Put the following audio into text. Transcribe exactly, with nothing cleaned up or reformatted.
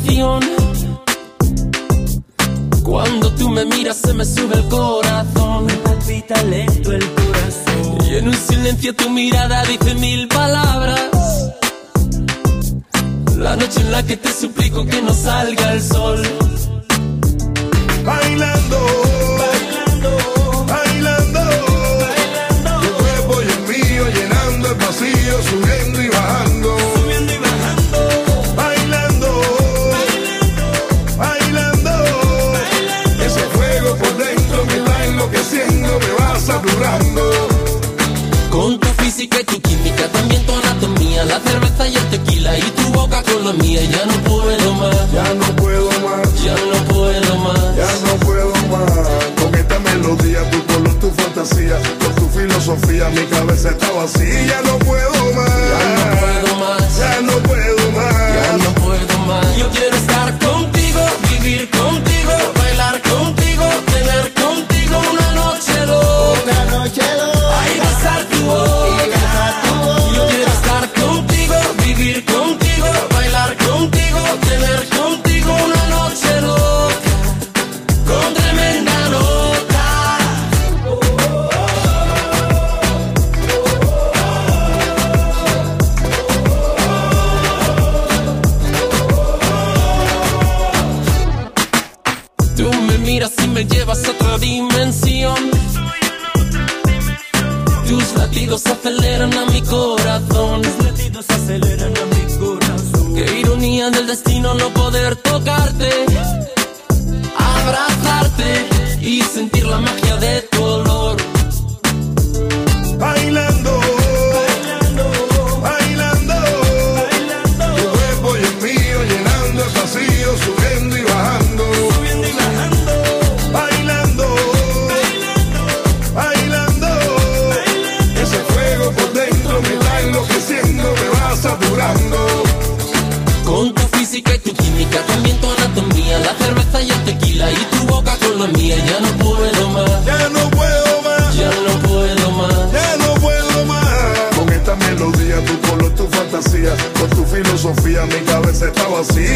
canción. Cuando tú me miras se me sube el corazón, me palpita lento el corazón. Y en un silencio tu mirada dice mil palabras. La noche en la que te suplico que no salga el sol. Bailando, bailando, bailando, bailando. Tu cuerpo y el mío llenando el vacío, subiendo y bajando, subiendo y bajando. Bailando, bailando, bailando, bailando. Ese fuego por dentro me va enloqueciendo, me va saturando. Con tu física y tu química, también tu anatomía, la cerveza y el tequila y tu boca con la mía. Ya no puedo más, ya no puedo más, ya no puedo más, ya no puedo más. Con esta melodía, tu color, tu fantasía, con tu filosofía, mi cabeza está vacía. Ya no puedo más, ya no puedo más, ya no puedo más, ya no puedo más. Yo quiero estar contigo, vivir contigo, bailar contigo, tener contigo una noche loca, una noche loca. Ay, besar tu boca. Yo quiero estar contigo, vivir contigo, bailar contigo, tener contigo una noche loca, con tremenda nota. Tú me miras y me llevas a otra dimensión. Tus latidos aceleran a mi corazón. Tus latidos aceleran a mi corazón. Qué ironía del destino no poder tocarte, abrazarte y sentir la magia de tu olor. Bailando, bailando, bailando, bailando. Tu cuerpo y el mío llenando el vacío, subiendo y bajando, Subiendo y bajando. bailando, bailando, bailando. Ese fuego por dentro me va enloqueciendo, me va saturando. Con tu física y tu química, también tu anatomía, la cerveza y el tequila y tu boca con la mía. Ya no puedo más, Ya no puedo más, ya no puedo más. ya no puedo más. Con esta melodía, tu color, tu fantasía, con tu filosofía, mi cabeza está vacía.